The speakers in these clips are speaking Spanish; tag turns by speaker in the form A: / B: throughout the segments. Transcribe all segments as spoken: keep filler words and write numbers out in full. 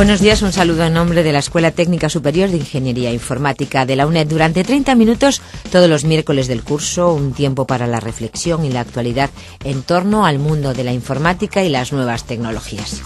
A: Buenos días, un saludo en nombre de la Escuela Técnica Superior de Ingeniería Informática de la UNED. Durante treinta minutos, todos los miércoles del curso, un tiempo para la reflexión y la actualidad en torno al mundo de la informática y las nuevas tecnologías.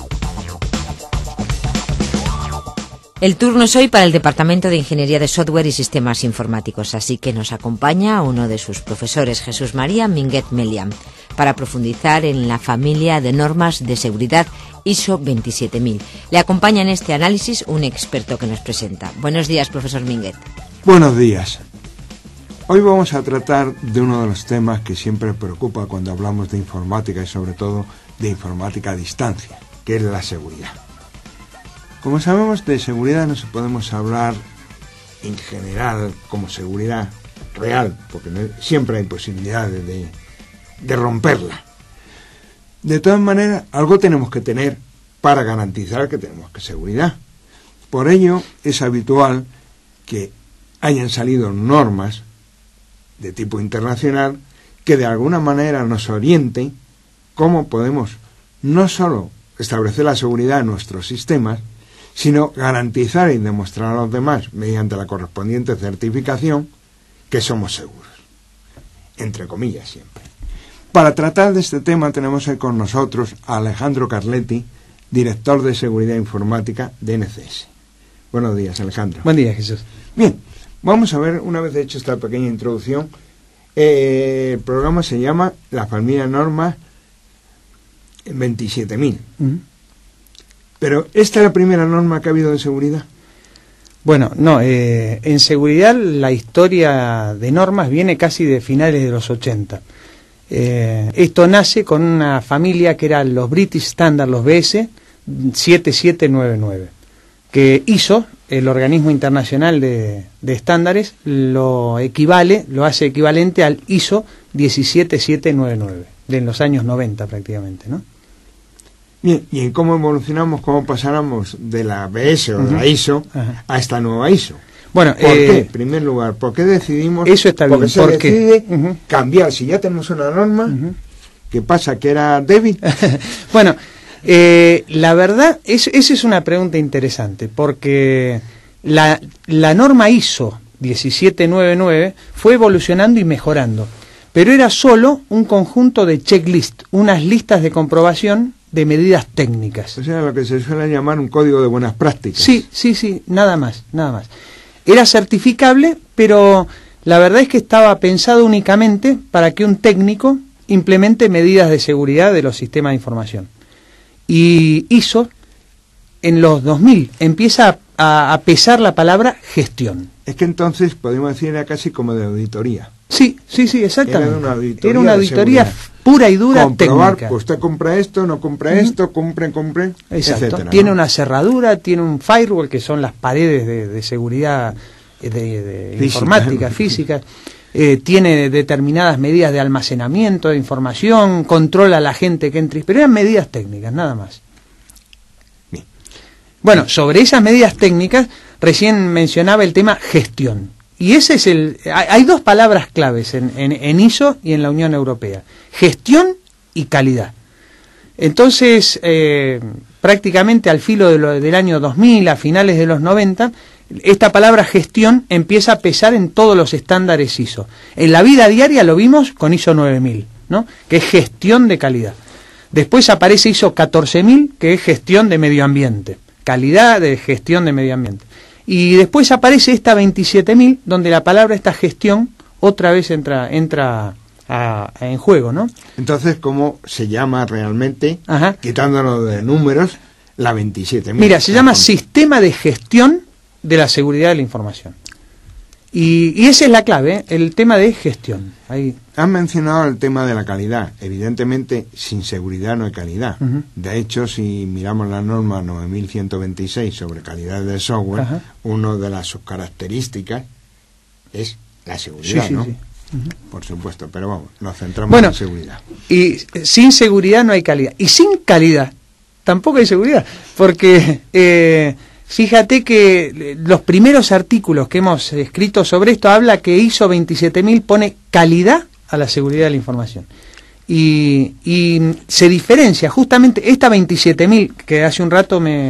A: El turno es hoy para el Departamento de Ingeniería de Software y Sistemas Informáticos, así que nos acompaña uno de sus profesores, Jesús María Minguet Melián, para profundizar en la familia de normas de seguridad I S O veintisiete mil. Le acompaña en este análisis un experto que nos presenta. Buenos días, profesor Minguet.
B: Buenos días. Hoy vamos a tratar de uno de los temas que siempre preocupa cuando hablamos de informática y sobre todo de informática a distancia, que es la seguridad. Como sabemos, de seguridad no se podemos hablar en general como seguridad real, porque no, siempre hay posibilidades de, de romperla. De todas maneras, algo tenemos que tener para garantizar que tenemos que seguridad. Por ello, es habitual que hayan salido normas de tipo internacional que de alguna manera nos orienten cómo podemos no solo establecer la seguridad en nuestros sistemas, sino garantizar y demostrar a los demás, mediante la correspondiente certificación, que somos seguros. Entre comillas, siempre. Para tratar de este tema tenemos hoy con nosotros a Alejandro Carletti, director de Seguridad Informática de N C S. Buenos días, Alejandro.
C: Buen día, Jesús.
B: Bien, vamos a ver, una vez hecho esta pequeña introducción, eh, el programa se llama La Familia Normas veintisiete mil. Uh-huh. Pero, ¿esta es la primera norma que ha habido de seguridad?
C: Bueno, no, eh, en seguridad la historia de normas viene casi de finales de los ochenta. Eh, esto nace con una familia que eran los British Standard, los B S siete siete nueve nueve, que hizo el organismo internacional de, de estándares, lo equivale, lo hace equivalente al I S O diecisiete siete nueve nueve, de los años noventa prácticamente, ¿no?
B: Bien, ¿y en cómo evolucionamos, cómo pasáramos de la B S o de uh-huh. la I S O uh-huh. a esta nueva I S O?
C: Bueno,
B: ¿por
C: eh,
B: qué? En primer lugar, ¿por qué decidimos?
C: Eso está bien.
B: Porque se
C: ¿por
B: decide
C: qué? Uh-huh.
B: cambiar. Si ya tenemos una norma, uh-huh. ¿qué pasa? ¿Que era débil?
C: Bueno, eh, la verdad, es, esa es una pregunta interesante, porque la, la norma I S O diecisiete noventa y nueve fue evolucionando y mejorando, pero era solo un conjunto de checklist, unas listas de comprobación de medidas técnicas.
B: O sea, lo que se suele llamar un código de buenas prácticas.
C: Sí, sí, sí, nada más, nada más. Era certificable, pero la verdad es que estaba pensado únicamente para que un técnico implemente medidas de seguridad de los sistemas de información. Y I S O, en los dos mil, empieza a, a pesar la palabra gestión.
B: Es que entonces, podemos decir, era casi como de auditoría.
C: Sí, sí, sí, exactamente.
B: Era una auditoría,
C: era una auditoría pura y dura
B: comprobar,
C: técnica.
B: Pues usted compra esto, no compra uh-huh. esto, compre, compre,
C: exacto.
B: etcétera.
C: Tiene
B: ¿no?
C: una cerradura, tiene un firewall, que son las paredes de, de seguridad de, de física. informática, física. Eh, tiene determinadas medidas de almacenamiento de información, controla a la gente que entre, pero eran medidas técnicas, nada más.
B: Bien.
C: Bueno, sobre esas medidas técnicas, recién mencionaba el tema gestión. Y ese es el... Hay dos palabras claves en, en, en I S O y en la Unión Europea: gestión y calidad. Entonces, eh, prácticamente al filo de lo, del año dos mil, a finales de los noventa, esta palabra gestión empieza a pesar en todos los estándares I S O. En la vida diaria lo vimos con I S O nueve mil, ¿no? Que es gestión de calidad. Después aparece I S O catorce mil, que es gestión de medio ambiente. Calidad de gestión de medio ambiente. Y después aparece esta veintisiete mil, donde la palabra esta gestión otra vez entra entra a, a, en juego, ¿no?
B: Entonces, ¿cómo se llama realmente,
C: Ajá.
B: quitándonos de números, la veintisiete mil?
C: Mira, se llama Sistema de Gestión de la Seguridad de la Información. Y, y esa es la clave, ¿eh? El tema de gestión. Ahí.
B: Han mencionado el tema de la calidad. Evidentemente, sin seguridad no hay calidad. Uh-huh. De hecho, si miramos la norma nueve mil ciento veintiséis sobre calidad del software, uh-huh. una de las características es la seguridad, sí, sí, ¿no? Sí. Uh-huh. Por supuesto, pero vamos, nos centramos
C: bueno,
B: en seguridad.
C: Y sin seguridad no hay calidad. Y sin calidad tampoco hay seguridad, porque... Eh, Fíjate que los primeros artículos que hemos escrito sobre esto habla que I S O veintisiete mil pone calidad a la seguridad de la información. Y, y se diferencia justamente esta veintisiete mil, que hace un rato me,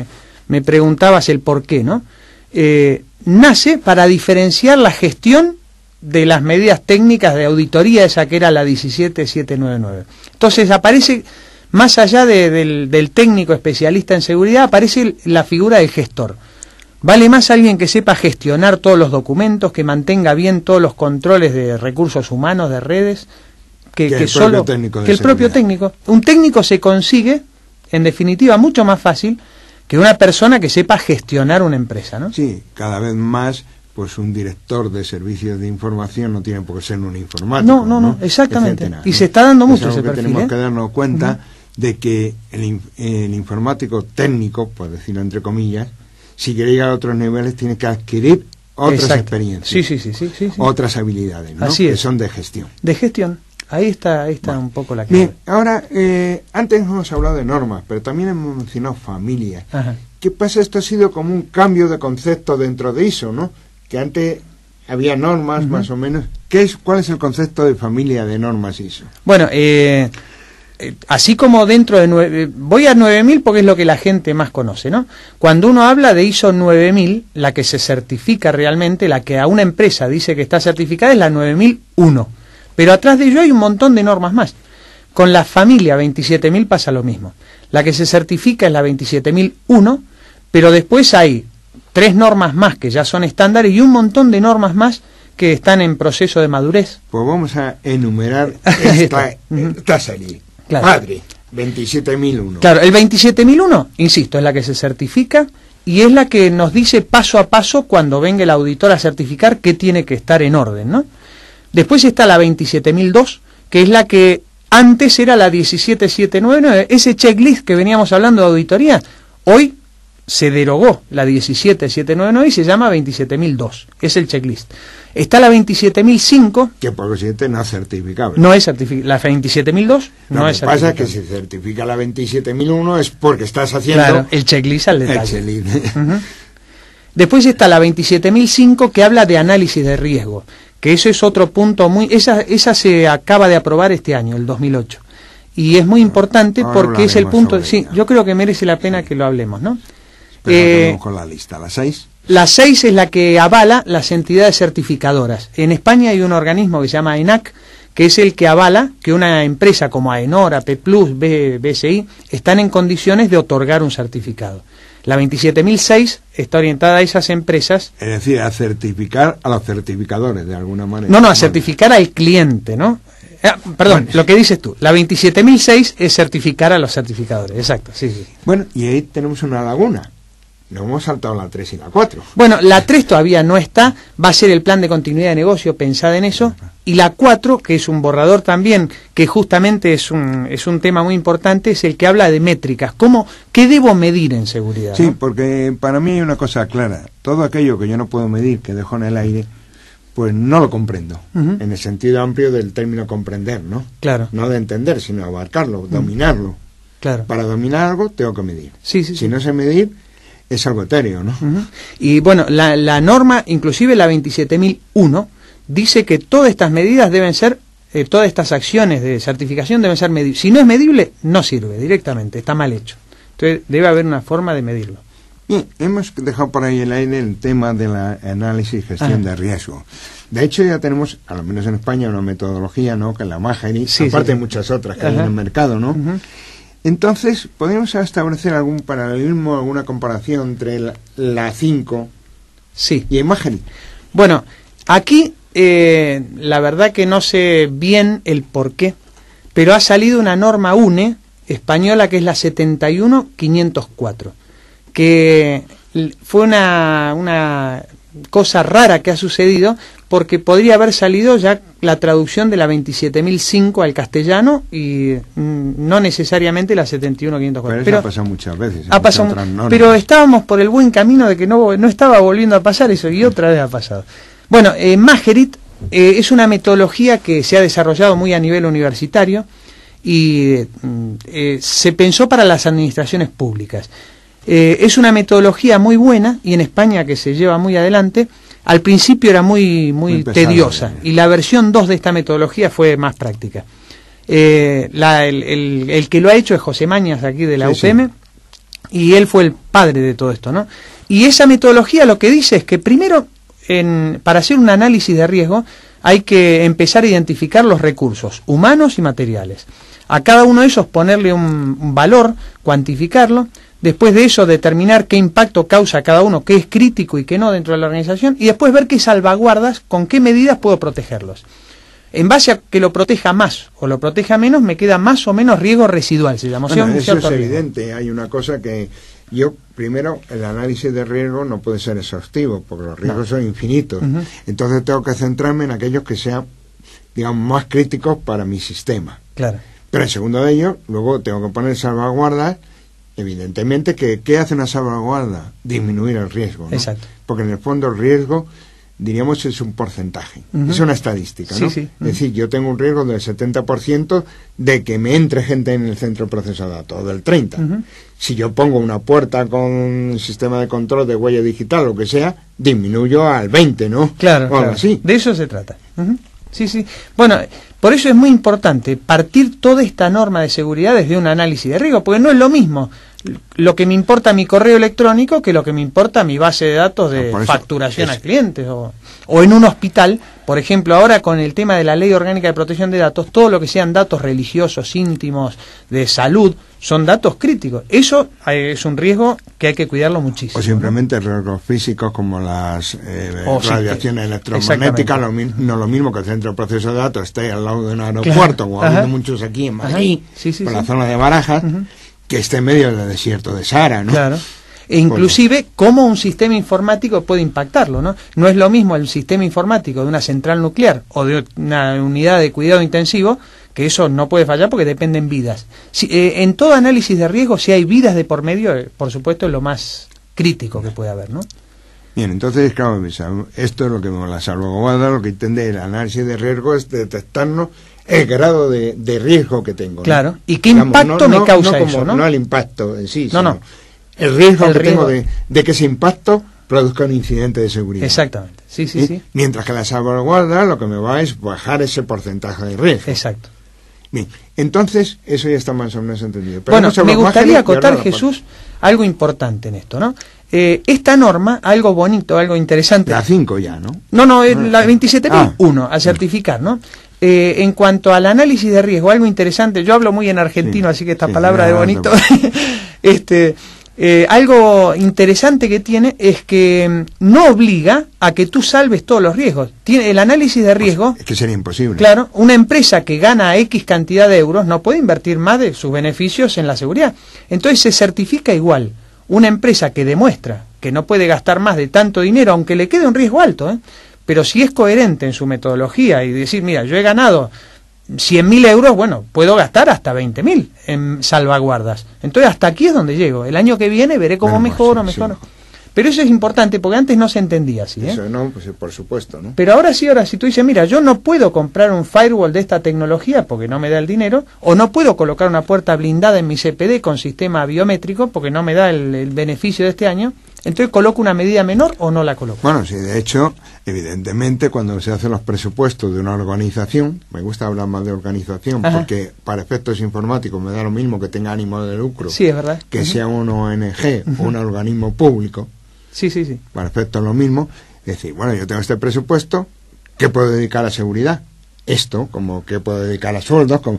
C: me preguntabas el por qué, ¿no? Eh, nace para diferenciar la gestión de las medidas técnicas de auditoría, esa que era la diecisiete setecientos noventa y nueve. Entonces aparece, más allá de, del, del técnico especialista en seguridad, aparece la figura del gestor. Vale más alguien que sepa gestionar todos los documentos, que mantenga bien todos los controles de recursos humanos, de redes, que,
B: que,
C: que
B: el
C: solo
B: técnico
C: que el propio técnico. Un técnico se consigue, en definitiva, mucho más fácil que una persona que sepa gestionar una empresa, ¿no?
B: Sí, cada vez más, pues un director de servicios de información no tiene por qué ser un informático.
C: No, no, no, exactamente.
B: Etcétera,
C: y
B: ¿no?
C: se está dando
B: Es
C: mucho
B: algo
C: ese
B: que
C: perfil,
B: tenemos
C: ¿eh?
B: que darnos cuenta
C: Uh-huh.
B: de que el, el informático técnico, por decirlo entre comillas, si quiere llegar a otros niveles tiene que adquirir otras
C: Exacto.
B: experiencias,
C: sí, sí, sí, sí, sí, sí.
B: otras habilidades, ¿no?
C: Así
B: que
C: es.
B: son de gestión.
C: De gestión. Ahí está, ahí está
B: Bueno.
C: un poco la clave.
B: Bien, ahora, eh, antes hemos hablado de normas, pero también hemos mencionado familias.
C: Ajá.
B: ¿Qué pasa? Esto ha sido como un cambio de concepto dentro de I S O, ¿no? Que antes había normas, uh-huh. más o menos. ¿Qué es, ¿Cuál es el concepto de familia de normas I S O?
C: Bueno, eh, eh, así como dentro de... Nueve, voy a nueve mil porque es lo que la gente más conoce, ¿no? Cuando uno habla de I S O nueve mil, la que se certifica realmente, la que a una empresa dice que está certificada es la nueve mil uno. Pero atrás de ello hay un montón de normas más. Con la familia veintisiete mil pasa lo mismo. La que se certifica es la veintisiete mil uno, pero después hay tres normas más que ya son estándares y un montón de normas más que están en proceso de madurez.
B: Pues vamos a enumerar esta, esta serie.
C: Claro.
B: Padre, veintisiete mil uno.
C: Claro, el veintisiete mil uno, insisto, es la que se certifica y es la que nos dice paso a paso cuando venga el auditor a certificar qué tiene que estar en orden, ¿no? Después está la veintisiete mil dos, que es la que antes era la diecisiete setecientos noventa y nueve. Ese checklist que veníamos hablando de auditoría, hoy se derogó la diecisiete setecientos noventa y nueve y se llama veintisiete mil dos. Es el checklist. Está la veintisiete mil cinco.
B: Que por consiguiente no es certificable.
C: No es certificable. La veintisiete mil dos no,
B: no
C: es
B: certificable. Lo que pasa es que si certifica la veintisiete mil uno es porque estás haciendo...
C: Claro, el checklist al detalle.
B: El checklist.
C: Uh-huh. Después está la veintisiete mil cinco que habla de análisis de riesgo. Que eso es otro punto muy... Esa, esa se acaba de aprobar este año, el dos mil ocho. Y es muy importante
B: Ahora
C: porque es el punto... Sí,
B: ella.
C: yo creo que merece la pena sí. que lo hablemos, ¿no?
B: Pero
C: eh,
B: vamos con la lista, ¿la seis?
C: La seis es la que avala las entidades certificadoras. En España hay un organismo que se llama ENAC, que es el que avala que una empresa como AENOR, A P Plus, B S I, están en condiciones de otorgar un certificado. La veintisiete mil seis está orientada a esas empresas.
B: Es decir, a certificar a los certificadores, de alguna manera.
C: No, no, a certificar al cliente, ¿no? Ah, perdón, bueno, lo que dices tú. La veintisiete mil seis es certificar a los certificadores, exacto, sí, sí.
B: Bueno, y ahí tenemos una laguna. Nos hemos saltado la tres y la cuatro.
C: Bueno, la tres todavía no está, va a ser el plan de continuidad de negocio pensada en eso, y la cuatro, que es un borrador también, que justamente es un es un tema muy importante, es el que habla de métricas. ¿Cómo, qué debo medir en seguridad?
B: Sí,
C: ¿no?
B: porque para mí hay una cosa clara. Todo aquello que yo no puedo medir, que dejo en el aire, pues no lo comprendo. Uh-huh. En el sentido amplio del término comprender, ¿no?
C: Claro.
B: No de entender, sino abarcarlo, uh-huh. dominarlo.
C: Claro.
B: Para dominar algo tengo que medir.
C: Sí, sí,
B: si
C: sí.
B: no sé medir, es algo etéreo, ¿no?
C: Uh-huh. Y bueno, la, la norma, inclusive la veintisiete mil uno, dice que todas estas medidas deben ser, eh, todas estas acciones de certificación deben ser medibles. Si no es medible, no sirve directamente, está mal hecho. Entonces debe haber una forma de medirlo.
B: Bien, hemos dejado por ahí el aire el tema del análisis y gestión Ajá. de riesgo. De hecho, ya tenemos, a lo menos en España, una metodología, ¿no? Que es la Magery, sí, aparte sí, sí. de muchas otras que Ajá. hay en el mercado, ¿no? Uh-huh. Entonces, ¿podríamos establecer algún paralelismo, alguna comparación entre la, la cinco
C: sí.
B: y Magery?
C: Bueno, aquí eh, la verdad que no sé bien el por qué, pero ha salido una norma U N E española que es la setenta y uno quinientos cuatro, que fue una, una cosa rara que ha sucedido porque podría haber salido ya la traducción de la veintisiete mil cinco al castellano y mm, no necesariamente la setenta y uno quinientos cuatro.
B: Pero,
C: pero
B: eso ha pasado muchas veces.
C: Ha pasado, pero estábamos por el buen camino de que no, no estaba volviendo a pasar eso y otra vez ha pasado. Bueno, eh, Magery eh, es una metodología que se ha desarrollado muy a nivel universitario y eh, se pensó para las administraciones públicas. Eh, es una metodología muy buena y en España que se lleva muy adelante. Al principio era muy muy, muy pesado, tediosa y la versión dos de esta metodología fue más práctica. Eh, la, el, el, el que lo ha hecho es José Mañas aquí de la sí, U P M. Sí. y él fue el padre de todo esto, ¿no? Y esa metodología lo que dice es que primero, en, para hacer un análisis de riesgo, hay que empezar a identificar los recursos humanos y materiales. A cada uno de esos ponerle un, un valor, cuantificarlo. Después de eso, determinar qué impacto causa cada uno, qué es crítico y qué no dentro de la organización, y después ver qué salvaguardas, con qué medidas puedo protegerlos. En base a que lo proteja más o lo proteja menos, me queda más o menos riesgo residual, se llama.
B: Bueno,
C: o sea,
B: eso es
C: riesgo.
B: evidente. Hay una cosa que yo, primero, el análisis de riesgo no puede ser exhaustivo, porque los riesgos no. son infinitos. Uh-huh. Entonces tengo que centrarme en aquellos que sean, digamos, más críticos para mi sistema.
C: Claro.
B: Pero en segundo de ello, luego tengo que poner salvaguardas. Evidentemente, que ¿qué hace una salvaguarda? Disminuir el riesgo, ¿no?
C: Exacto.
B: Porque en el fondo el riesgo, diríamos, es un porcentaje, uh-huh. es una estadística, ¿no?
C: Sí, sí. Uh-huh.
B: Es decir, yo tengo un riesgo del setenta por ciento de que me entre gente en el centro de proceso de datos, o del treinta por ciento. Uh-huh. Si yo pongo una puerta con un sistema de control de huella digital, lo que sea, disminuyo al veinte por ciento, ¿no?
C: Claro,
B: o algo
C: claro.
B: así.
C: De eso se trata. Uh-huh. Sí, sí. Bueno, por eso es muy importante partir toda esta norma de seguridad desde un análisis de riesgo, porque no es lo mismo lo que me importa mi correo electrónico que lo que me importa mi base de datos de no, facturación es... a clientes o, o en un hospital. Por ejemplo, ahora con el tema de la Ley Orgánica de Protección de Datos, todo lo que sean datos religiosos, íntimos, de salud, son datos críticos. Eso es un riesgo que hay que cuidarlo muchísimo.
B: O simplemente, ¿no?, riesgos físicos como las eh, radiaciones sí, electromagnéticas, lo mi, no lo mismo que el centro de proceso de datos esté al lado de un aeropuerto, claro. o habiendo muchos aquí en Madrid, sí, sí, por sí. la zona de Barajas, uh-huh. que esté en medio del desierto de Sahara, ¿no?
C: Claro. E inclusive bueno. cómo un sistema informático puede impactarlo, ¿no? No es lo mismo el sistema informático de una central nuclear o de una unidad de cuidado intensivo, que eso no puede fallar porque dependen vidas. Si, eh, en todo análisis de riesgo, si hay vidas de por medio, eh, por supuesto es lo más crítico que puede haber, ¿no?
B: Bien, entonces, claro, esto es lo que me la salvaguarda, lo que entiende el análisis de riesgo es detectarnos el grado de, de riesgo que tengo, ¿no?
C: Claro, y qué Digamos, impacto
B: no,
C: me causa
B: no como,
C: eso, ¿no?
B: No el impacto en sí,
C: no,
B: sino
C: no.
B: el riesgo
C: el
B: que
C: riesgo.
B: tengo de, de que ese impacto produzca un incidente de seguridad.
C: Exactamente, sí, sí,
B: ¿Sí?
C: sí.
B: Mientras que la salvaguarda lo que me va es bajar ese porcentaje de riesgo.
C: Exacto.
B: Bien, entonces, eso ya está más o menos entendido.
C: Pero bueno, me gustaría acotar, Jesús, algo importante en esto, ¿no? Eh, esta norma, algo bonito, algo interesante.
B: La cinco ya, ¿no?
C: No, no, ah, la veintisiete mil uno, ah, a certificar, ¿no? Eh, en cuanto al análisis de riesgo, algo interesante, yo hablo muy en argentino, sí, así que esta sí, palabra sí, de bonito, este, eh, algo interesante que tiene es que no obliga a que tú salves todos los riesgos. Tiene el análisis de riesgo.
B: Pues es que sería imposible.
C: Claro, una empresa que gana X cantidad de euros no puede invertir más de sus beneficios en la seguridad. Entonces se certifica igual. Una empresa que demuestra que no puede gastar más de tanto dinero, aunque le quede un riesgo alto, ¿eh? Pero si es coherente en su metodología y decir, mira, yo he ganado cien mil euros, bueno, puedo gastar hasta veinte mil en salvaguardas. Entonces hasta aquí es donde llego. El año que viene veré cómo bueno, mejoro, sí, mejoro. Sí. Pero eso es importante porque antes no se entendía así, ¿eh?
B: Eso no, pues por supuesto, ¿no?
C: Pero ahora sí, ahora si tú dices, mira, yo no puedo comprar un firewall de esta tecnología porque no me da el dinero, o no puedo colocar una puerta blindada en mi C P D con sistema biométrico porque no me da el, el beneficio de este año, entonces ¿coloco una medida menor o no la coloco?
B: Bueno, sí, de hecho, evidentemente, cuando se hacen los presupuestos de una organización, me gusta hablar más de organización, Ajá. porque para efectos informáticos me da lo mismo que tenga ánimo de lucro,
C: sí, es verdad.
B: que uh-huh. sea una O N G uh-huh. o un organismo público.
C: Sí, sí, sí.
B: Para efectos lo mismo, es decir, bueno, yo tengo este presupuesto, ¿qué puedo dedicar a seguridad? Esto, como ¿qué puedo dedicar a sueldos? Como...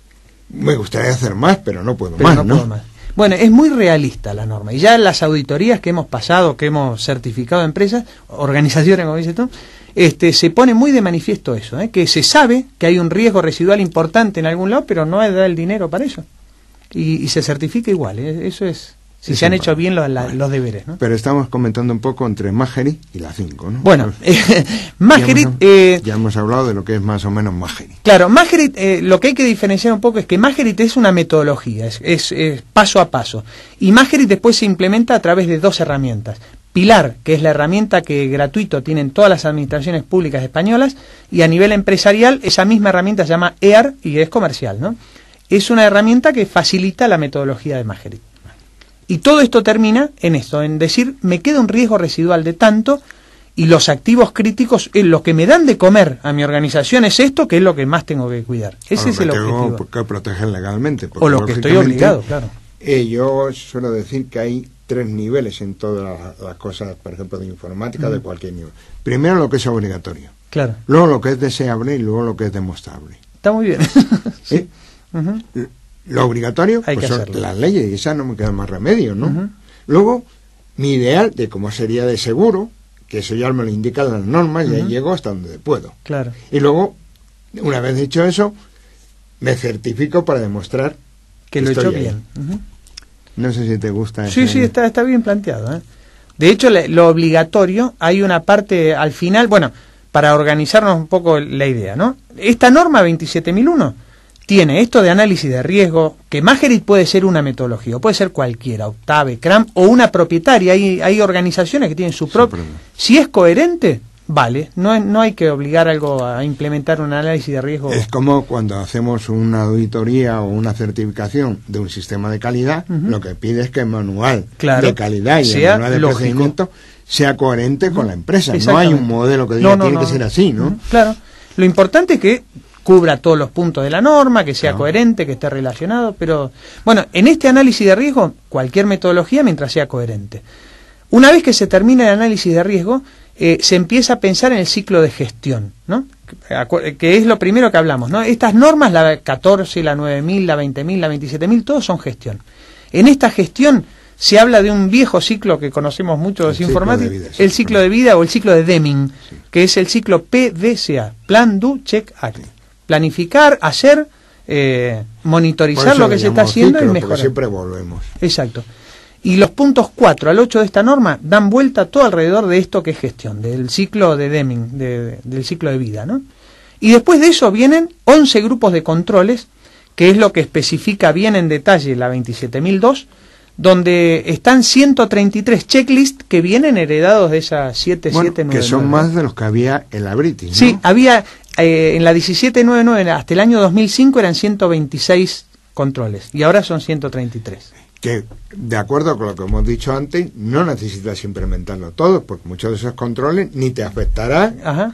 B: Me gustaría hacer más, pero no puedo
C: pero
B: más,
C: no,
B: ¿no?
C: Puedo más. Bueno, es muy realista la norma, y ya en las auditorías que hemos pasado, que hemos certificado empresas, organizaciones, como dices tú, este, se pone muy de manifiesto eso, ¿eh? Que se sabe que hay un riesgo residual importante en algún lado, pero no hay el dinero para eso. Y, y se certifica igual, ¿eh? Eso es... Si sí, se han hecho bien los, la, los deberes, ¿no?
B: Pero estamos comentando un poco entre Magerit y la cinco, ¿no?
C: Bueno, eh, Magerit...
B: Ya,
C: eh,
B: ya hemos hablado de lo que es más o menos Magerit.
C: Claro, Magerit, eh, lo que hay que diferenciar un poco es que Magerit es una metodología, es, es, es paso a paso. Y Magerit después se implementa a través de dos herramientas. Pilar, que es la herramienta que gratuito tienen todas las administraciones públicas españolas, y a nivel empresarial esa misma herramienta se llama E A R y es comercial, ¿no? Es una herramienta que facilita la metodología de Magerit. Y todo esto termina en esto, en decir, me queda un riesgo residual de tanto y los activos críticos, eh, lo que me dan de comer a mi organización es esto, que es lo que más tengo que cuidar. Ese
B: o
C: es el
B: objetivo.
C: objetivo.
B: Que proteger legalmente.
C: O lo que estoy obligado, claro.
B: Eh, yo suelo decir que hay tres niveles en todas las, las cosas, por ejemplo, de informática, uh-huh. de cualquier nivel. Primero lo que es obligatorio.
C: Claro.
B: Luego lo que es deseable y luego lo que es demostrable.
C: Está muy bien. Sí.
B: ¿Eh? Uh-huh. Lo obligatorio,
C: hay
B: pues
C: que
B: son
C: hacerlo.
B: Las leyes, y esa no me queda más remedio, ¿no?
C: Uh-huh.
B: Luego, mi ideal de cómo sería de seguro, que eso ya me lo indican las normas, uh-huh. y ahí llego hasta donde puedo.
C: Claro.
B: Y luego, una vez hecho eso, me certifico para demostrar
C: que, que lo he hecho bien. Uh-huh.
B: No sé si te gusta eso.
C: Sí, ese... sí, está, está bien planteado, ¿eh? De hecho, le, lo obligatorio, hay una parte al final, bueno, para organizarnos un poco la idea, ¿no? Esta norma veintisiete mil uno tiene esto de análisis de riesgo, que Magerit puede ser una metodología, o puede ser cualquiera, Octave, C R A M, o una propietaria. Hay, hay organizaciones que tienen su propio... Si es coherente, vale, no, no hay que obligar algo a implementar un análisis de riesgo.
B: Es como cuando hacemos una auditoría o una certificación de un sistema de calidad, uh-huh. lo que pide es que el manual
C: claro.
B: de calidad y
C: sea
B: el manual de
C: lógico.
B: procedimiento sea coherente uh-huh. con la empresa. No hay un modelo que diga
C: no, no,
B: tiene
C: no.
B: que ser así, ¿no?
C: Uh-huh. Claro. Lo importante es que cubra todos los puntos de la norma, que sea no. coherente, que esté relacionado, pero bueno, en este análisis de riesgo, cualquier metodología mientras sea coherente. Una vez que se termina el análisis de riesgo, eh, se empieza a pensar en el ciclo de gestión, ¿no? Que, que es lo primero que hablamos, ¿no? Estas normas, la catorce, la nueve mil, la veinte mil, la veintisiete mil, todos son gestión. En esta gestión se habla de un viejo ciclo que conocemos mucho de informática, el ciclo de vida o el ciclo de Deming, sí. que es el ciclo P D C A, Plan, Do, Check, Act. Sí. Planificar, hacer, eh, monitorizar lo que se está haciendo ciclo, y mejorar.
B: Siempre volvemos.
C: Exacto. Y los puntos cuatro al ocho de esta norma dan vuelta todo alrededor de esto que es gestión, del ciclo de Deming, de, de, del ciclo de vida, ¿no? Y después de eso vienen once grupos de controles, que es lo que especifica bien en detalle la veintisiete mil dos, donde están ciento treinta y tres checklists que vienen heredados de esas siete mil setecientos noventa y nueve.
B: Bueno, que son más de los que había en la British, ¿no?
C: Sí, había... Eh, en la diecisiete noventa y nueve hasta el año dos mil cinco eran ciento veintiséis controles y ahora son ciento treinta y tres.
B: Que, de acuerdo con lo que hemos dicho antes, no necesitas implementarlo todo, porque muchos de esos controles ni te afectará
C: Ajá.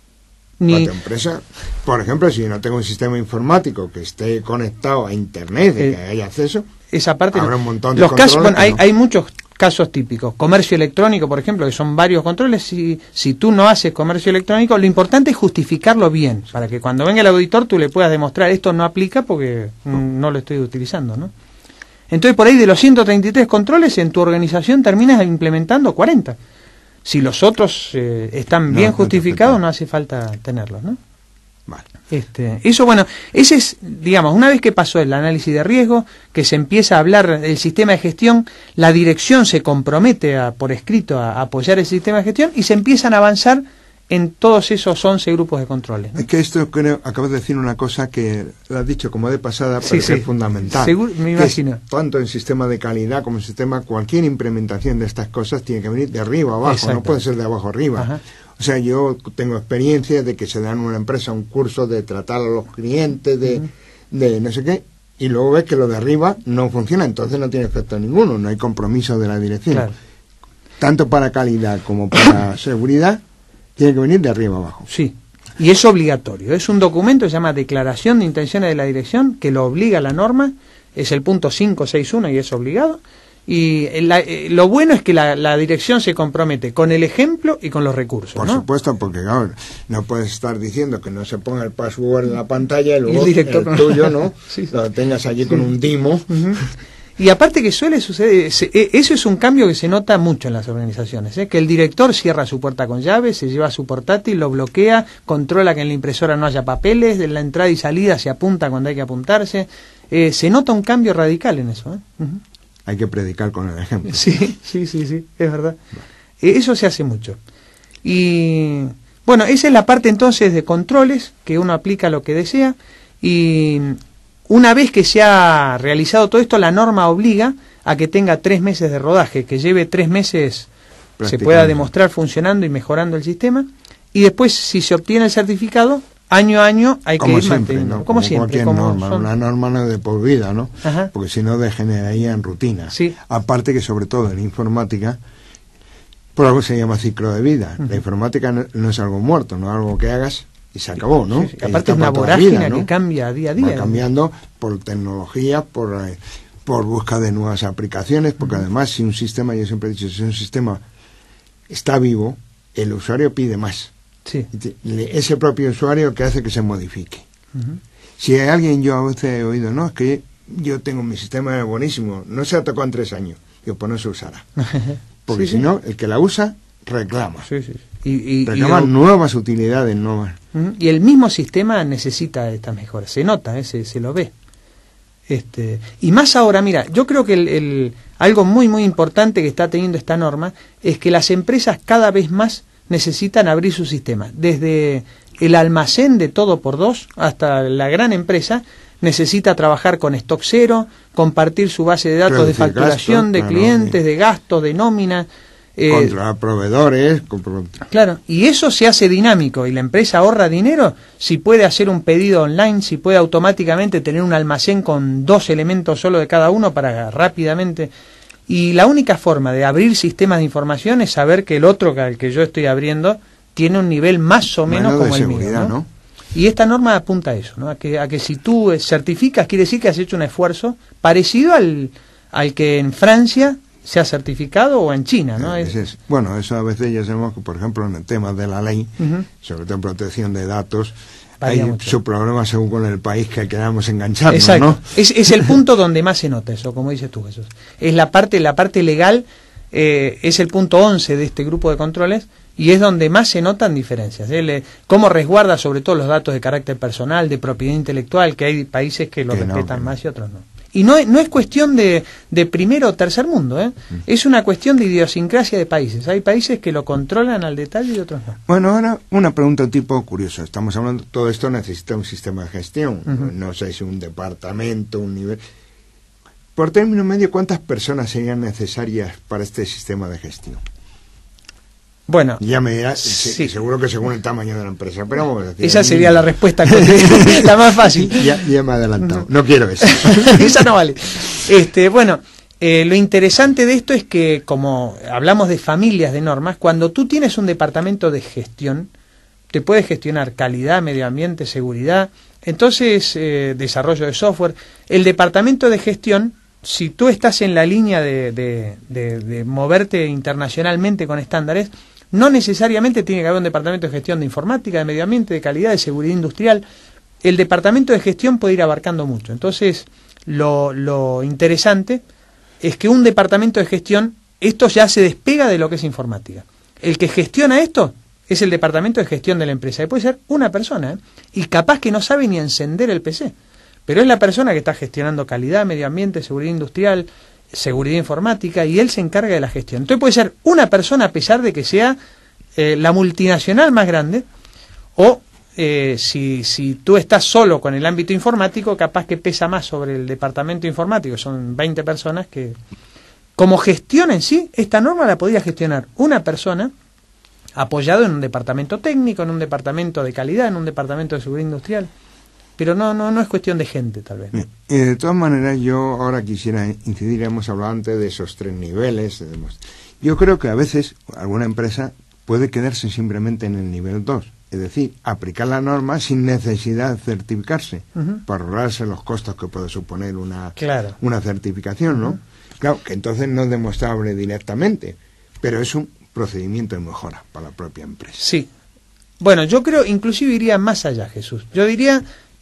B: ni a tu empresa. Por ejemplo, si no tengo un sistema informático que esté conectado a Internet, de eh, que haya acceso,
C: esa parte
B: habrá
C: no.
B: un montón de
C: Los
B: controles.
C: Casos, bueno, hay,
B: no.
C: hay muchos casos típicos. Comercio electrónico, por ejemplo, que son varios controles. Si, si tú no haces comercio electrónico, lo importante es justificarlo bien, para que cuando venga el auditor tú le puedas demostrar esto no aplica porque no, no lo estoy utilizando, ¿no? Entonces, por ahí de los ciento treinta y tres controles, en tu organización terminas implementando cuarenta. Si los otros eh, están no, bien no justificados, no hace falta tenerlos, ¿no?
B: Vale.
C: Este, eso, bueno, ese es, digamos, una vez que pasó el análisis de riesgo, que se empieza a hablar del sistema de gestión, la dirección se compromete a, por escrito a, a apoyar el sistema de gestión y se empiezan a avanzar en todos esos once grupos de controles, ¿no?
B: Es que esto, creo, acabas de decir una cosa que lo has dicho como de pasada, pero
C: sí,
B: que
C: sí.
B: es fundamental.
C: Seguro, me imagino.
B: Es, tanto en sistema de calidad como en sistema, cualquier implementación de estas cosas tiene que venir de arriba a abajo, no puede ser de abajo arriba.
C: Ajá.
B: O sea, yo tengo experiencia de que se dan en una empresa un curso de tratar a los clientes, de, uh-huh. de no sé qué, y luego ves que lo de arriba no funciona, entonces no tiene efecto ninguno, no hay compromiso de la dirección.
C: Claro.
B: Tanto para calidad como para seguridad, tiene que venir de arriba abajo.
C: Sí, y es obligatorio. Es un documento que se llama Declaración de Intenciones de la Dirección, que lo obliga a la norma, es el punto quinientos sesenta y uno y es obligado. Y la, eh, lo bueno es que la, la dirección se compromete con el ejemplo y con los recursos.
B: Por
C: ¿no?
B: supuesto, porque claro, no puedes estar diciendo que no se ponga el password en la pantalla y luego
C: el, director,
B: el tuyo, ¿no?
C: Sí, sí.
B: Lo tengas allí sí. con un timo.
C: Uh-huh. Y aparte que suele suceder, se, eso es un cambio que se nota mucho en las organizaciones, ¿eh? Que el director cierra su puerta con llave, se lleva su portátil, lo bloquea, controla que en la impresora no haya papeles, de la entrada y salida se apunta cuando hay que apuntarse. Eh, se nota un cambio radical en eso, ¿eh? Uh-huh.
B: Hay que predicar con el ejemplo.
C: Sí, sí, sí, sí, es verdad. Vale. Eso se hace mucho. Y bueno, esa es la parte entonces de controles, que uno aplica lo que desea, y una vez que se ha realizado todo esto, la norma obliga a que tenga tres meses de rodaje, que lleve tres meses, se pueda demostrar funcionando y mejorando el sistema, y después, si se obtiene el certificado, año a año hay
B: como
C: que ir
B: siempre,
C: manteniendo.
B: ¿no?
C: Como,
B: como
C: siempre.
B: Como norma,
C: son...
B: una norma no de por vida, ¿no?
C: Ajá.
B: Porque si no degeneraría en rutina.
C: Sí.
B: Aparte que sobre todo en informática, por algo se llama ciclo de vida. Uh-huh. La informática no, no es algo muerto, no es algo que hagas y se acabó, ¿no?
C: Sí, sí. Aparte es una vorágine, ¿no? Que cambia día a día.
B: Va cambiando por tecnología, por... Eh, por busca de nuevas aplicaciones, porque además si un sistema, yo siempre he dicho, si un sistema está vivo, el usuario pide más.
C: Sí.
B: Es el propio usuario que hace que se modifique. Uh-huh. Si hay alguien, yo a veces he oído, no, es que yo tengo mi sistema buenísimo, no se ha tocado en tres años, yo pues no se usará. Porque sí, si sí. no, el que la usa reclama.
C: Sí, sí. Y, y,
B: reclama
C: y,
B: nuevas utilidades, nuevas.
C: Uh-huh. Y el mismo sistema necesita estas mejoras, se nota, ¿eh? se, se lo ve. Este, y más ahora, mira, yo creo que el, el, algo muy muy importante que está teniendo esta norma es que las empresas cada vez más necesitan abrir su sistema, desde el almacén de todo por dos hasta la gran empresa necesita trabajar con stock cero, compartir su base de datos de facturación, gasto, de clientes, claro, de gastos, de nómina,
B: eh, contra proveedores, con...
C: claro, y eso se hace dinámico y la empresa ahorra dinero si puede hacer un pedido online, si puede automáticamente tener un almacén con dos elementos solo de cada uno para rápidamente. Y la única forma de abrir sistemas de información es saber que el otro al que yo estoy abriendo tiene un nivel más o menos
B: bueno,
C: como el mío, ¿no?
B: ¿no?
C: Y esta norma apunta a eso, ¿no? A que, a que si tú certificas, quiere decir que has hecho un esfuerzo parecido al, al que en Francia se ha certificado o en China, ¿no?
B: Es, es, bueno, eso a veces ya sabemos que, por ejemplo, en el tema de la ley, uh-huh, sobre todo en protección de datos, hay mucho. Su problema según con el país que queramos engancharnos.
C: Exacto.
B: ¿no?
C: Es, es el punto donde más se nota eso, como dices tú, Jesús. Es la parte, la parte legal, eh, es el punto once de este grupo de controles y es donde más se notan diferencias. ¿eh? Le, cómo resguarda sobre todo los datos de carácter personal, de propiedad intelectual, que hay países que lo que respetan no, que más y otros no. Y no, no es cuestión de, de primero o tercer mundo, ¿eh? Mm. Es una cuestión de idiosincrasia de países. Hay países que lo controlan al detalle y otros no.
B: Bueno, ahora una pregunta un tipo curiosa. Estamos hablando, todo esto necesita un sistema de gestión. Uh-huh. No sé si un departamento, un nivel... Por término medio, ¿cuántas personas serían necesarias para este sistema de gestión?
C: Bueno,
B: ya me dirás, sí. seguro que según el tamaño de la empresa, pero vamos a decir,
C: esa sería la respuesta la más fácil.
B: Ya, ya me he adelantado, no quiero eso.
C: Esa no vale. Este, bueno, eh, lo interesante de esto es que, como hablamos de familias de normas, cuando tú tienes un departamento de gestión, te puedes gestionar calidad, medio ambiente, seguridad, entonces eh, desarrollo de software. El departamento de gestión, si tú estás en la línea de, de, de, de moverte internacionalmente con estándares, no necesariamente tiene que haber un departamento de gestión de informática, de medio ambiente, de calidad, de seguridad industrial. El departamento de gestión puede ir abarcando mucho. Entonces, lo, lo interesante es que un departamento de gestión, esto ya se despega de lo que es informática. El que gestiona esto es el departamento de gestión de la empresa. Y puede ser una persona, ¿eh? Y capaz que no sabe ni encender el P C. Pero es la persona que está gestionando calidad, medio ambiente, seguridad industrial, seguridad informática, y él se encarga de la gestión. Entonces puede ser una persona a pesar de que sea eh, la multinacional más grande, o eh, si, si tú estás solo con el ámbito informático, capaz que pesa más sobre el departamento informático, son veinte personas que... Como gestión en sí, esta norma la podría gestionar una persona apoyado en un departamento técnico, en un departamento de calidad, en un departamento de seguridad industrial. Pero no no no es cuestión de gente, tal vez. ¿no?
B: Eh, de todas maneras, yo ahora quisiera incidir, hemos hablado antes de esos tres niveles. Yo creo que a veces alguna empresa puede quedarse simplemente en el nivel dos, es decir, aplicar la norma sin necesidad de certificarse, uh-huh, para ahorrarse los costos que puede suponer una,
C: claro,
B: una certificación, ¿no? Uh-huh. Claro, que entonces no es demostrable directamente, pero es un procedimiento de mejora para la propia empresa.
C: Sí. Bueno, yo creo, inclusive iría más allá, Jesús. Yo diría...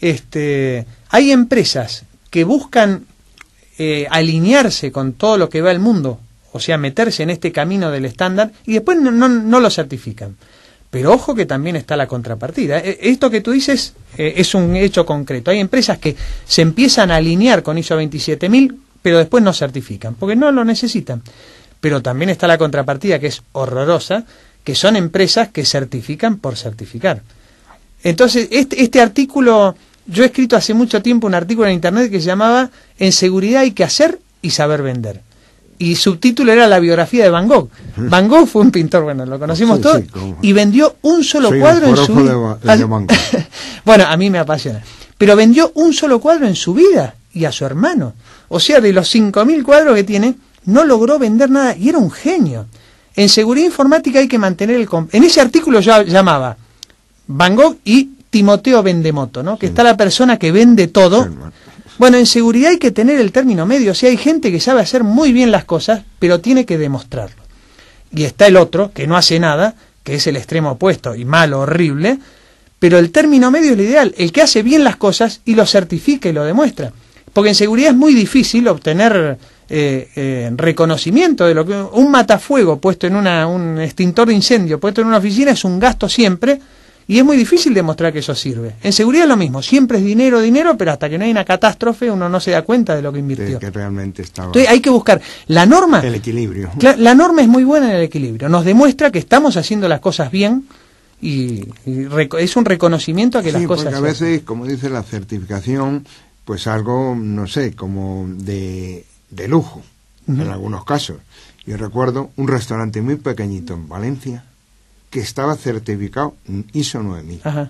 C: Este, hay empresas que buscan eh, alinearse con todo lo que va el mundo, o sea, meterse en este camino del estándar y después no, no, no lo certifican. Pero ojo que también está la contrapartida. Esto que tú dices eh, es un hecho concreto. Hay empresas que se empiezan a alinear con I S O veintisiete mil, pero después no certifican, porque no lo necesitan. Pero también está la contrapartida, que es horrorosa, que son empresas que certifican por certificar. Entonces, este, este artículo... Yo he escrito hace mucho tiempo un artículo en internet que se llamaba En seguridad hay que hacer y saber vender. Y subtítulo era La biografía de Van Gogh. Van Gogh fue un pintor, bueno, lo conocimos sí, todos, sí, y vendió un solo
B: Soy
C: cuadro en su vida.
B: De, de Van Gogh.
C: Bueno, a mí me apasiona. Pero vendió un solo cuadro en su vida y a su hermano. O sea, de los cinco mil cuadros que tiene, no logró vender nada y era un genio. En seguridad informática hay que mantener el... Comp- en ese artículo yo llamaba Van Gogh y Timoteo Vendemoto, ¿no? Que sí, está la persona que vende todo, Bueno, en seguridad hay que tener el término medio. O sea, hay gente que sabe hacer muy bien las cosas, pero tiene que demostrarlo. Y está el otro, que no hace nada, que es el extremo opuesto, y malo, horrible, pero el término medio es lo ideal, el que hace bien las cosas y lo certifica y lo demuestra. Porque en seguridad es muy difícil obtener eh, eh, reconocimiento de lo que... Un matafuego puesto en una... un extintor de incendio puesto en una oficina es un gasto siempre, y es muy difícil demostrar que eso sirve. En seguridad es lo mismo, siempre es dinero, dinero, pero hasta que no hay una catástrofe uno no se da cuenta de lo que invirtió.
B: Que realmente estaba...
C: Entonces hay que buscar la norma...
B: El equilibrio.
C: La, la norma es muy buena en el equilibrio, nos demuestra que estamos haciendo las cosas bien y, y reco- es un reconocimiento a que
B: sí,
C: las cosas...
B: porque a veces, como dice la certificación, pues algo, no sé, como de, de lujo, uh-huh. en algunos casos. Yo recuerdo un restaurante muy pequeñito en Valencia que estaba certificado I S O nueve mil. Ajá.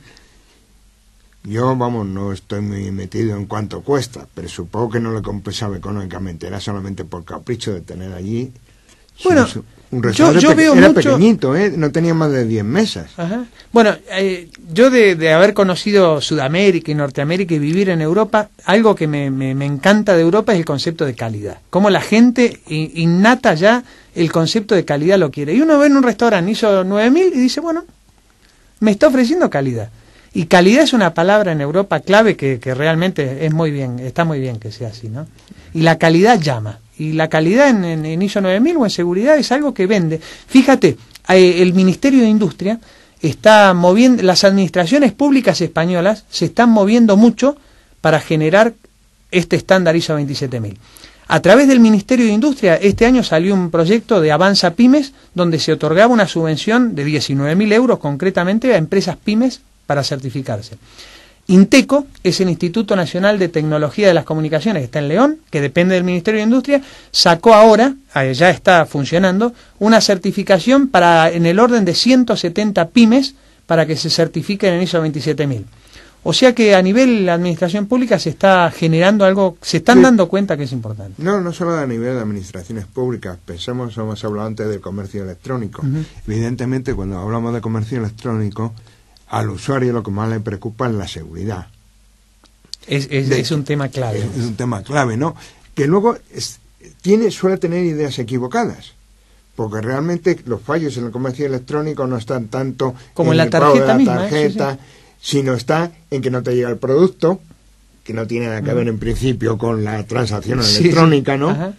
B: Yo, vamos, no estoy muy metido en cuánto cuesta, pero supongo que no le compensaba económicamente, era solamente por capricho de tener allí...
C: Bueno,
B: un restaurante
C: yo, yo veo
B: era
C: mucho...
B: pequeñito, ¿eh? No tenía más de diez mesas.
C: Ajá. Bueno, eh, yo de, de haber conocido Sudamérica y Norteamérica y vivir en Europa, algo que me, me, me encanta de Europa es el concepto de calidad. Cómo la gente innata ya el concepto de calidad lo quiere. Y uno ve en un restaurante I S O nueve mil y dice, bueno, me está ofreciendo calidad. Y calidad es una palabra en Europa clave que, que realmente es muy bien, está muy bien que sea así, ¿no? Y la calidad llama. Y la calidad en, en, en I S O nueve mil o en seguridad es algo que vende. Fíjate, eh, el Ministerio de Industria está moviendo, las administraciones públicas españolas se están moviendo mucho para generar este estándar I S O veintisiete mil. A través del Ministerio de Industria, este año salió un proyecto de Avanza Pymes, donde se otorgaba una subvención de diecinueve mil euros concretamente a empresas pymes para certificarse. INTECO es el Instituto Nacional de Tecnología de las Comunicaciones, que está en León, que depende del Ministerio de Industria, sacó ahora, ya está funcionando, una certificación para en el orden de ciento setenta pymes para que se certifiquen en I S O veintisiete mil. O sea que a nivel de la administración pública se está generando algo, se están sí. dando cuenta que es importante.
B: No, no solo a nivel de administraciones públicas, pensamos, hemos hablado antes del comercio electrónico. Uh-huh. Evidentemente, cuando hablamos de comercio electrónico, al usuario lo que más le preocupa es la seguridad.
C: Es, es, de, es un tema clave.
B: Es, es un tema clave, ¿no? Que luego es, tiene, suele tener ideas equivocadas. Porque realmente los fallos en el comercio electrónico no están tanto
C: como
B: en
C: la
B: el pago de la
C: misma,
B: tarjeta, ¿eh? Sí, sí. Sino está en que no te llega el producto, que no tiene nada que ver en principio con la transacción sí, electrónica, ¿no? Ajá.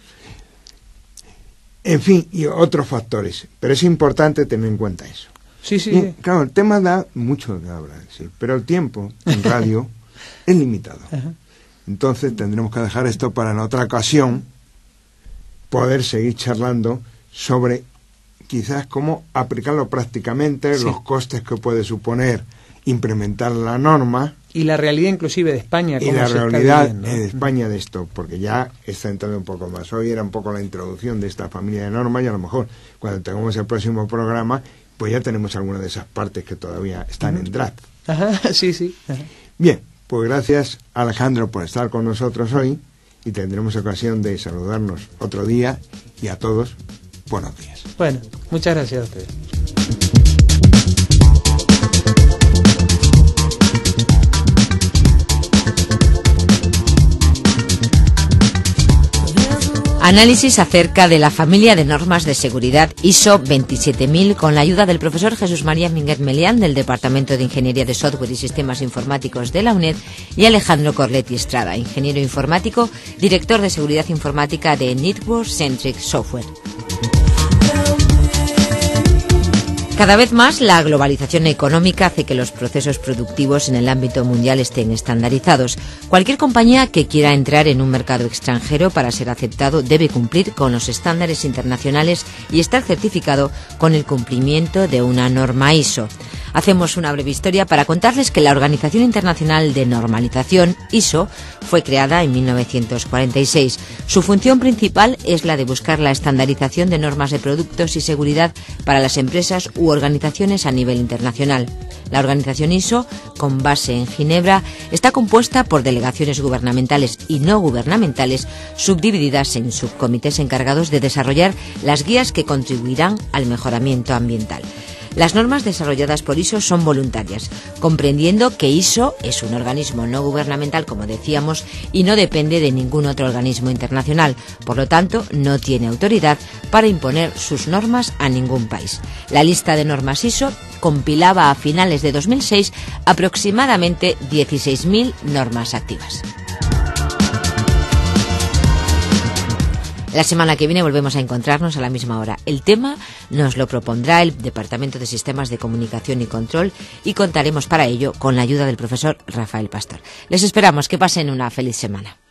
B: En fin, y otros factores. Pero es importante tener en cuenta eso.
C: Sí, sí,
B: y,
C: sí.
B: Claro, el tema da mucho de hablar, sí, pero el tiempo en radio es limitado. Ajá. Entonces tendremos que dejar esto para en otra ocasión poder seguir charlando sobre quizás cómo aplicarlo prácticamente, sí. los costes que puede suponer implementar la norma
C: y la realidad inclusive de España,
B: y la realidad de España de esto, porque ya está entrando un poco más. Hoy era un poco la introducción de esta familia de normas y a lo mejor cuando tengamos el próximo programa pues ya tenemos algunas de esas partes que todavía están uh-huh. en draft.
C: Ajá, sí, sí. Ajá.
B: Bien, pues gracias Alejandro por estar con nosotros hoy y tendremos ocasión de saludarnos otro día y a todos buenos días.
C: Bueno, muchas gracias a ustedes.
A: Análisis acerca de la familia de normas de seguridad I S O veintisiete mil con la ayuda del profesor Jesús María Minguet Melián del Departamento de Ingeniería de Software y Sistemas Informáticos de la UNED y Alejandro Corletti Estrada, ingeniero informático, director de seguridad informática de Network Centric Software. Cada vez más la globalización económica hace que los procesos productivos en el ámbito mundial estén estandarizados. Cualquier compañía que quiera entrar en un mercado extranjero para ser aceptado debe cumplir con los estándares internacionales y estar certificado con el cumplimiento de una norma I S O. Hacemos una breve historia para contarles que la Organización Internacional de Normalización, I S O, fue creada en mil novecientos cuarenta y seis. Su función principal es la de buscar la estandarización de normas de productos y seguridad para las empresas u organizaciones a nivel internacional. La organización I S O, con base en Ginebra, está compuesta por delegaciones gubernamentales y no gubernamentales subdivididas en subcomités encargados de desarrollar las guías que contribuirán al mejoramiento ambiental. Las normas desarrolladas por I S O son voluntarias, comprendiendo que I S O es un organismo no gubernamental, como decíamos, y no depende de ningún otro organismo internacional. Por lo tanto, no tiene autoridad para imponer sus normas a ningún país. La lista de normas I S O compilaba a finales de dos mil seis aproximadamente dieciséis mil normas activas. La semana que viene volvemos a encontrarnos a la misma hora. El tema nos lo propondrá el Departamento de Sistemas de Comunicación y Control y contaremos para ello con la ayuda del profesor Rafael Pastor. Les esperamos. Que pasen una feliz semana.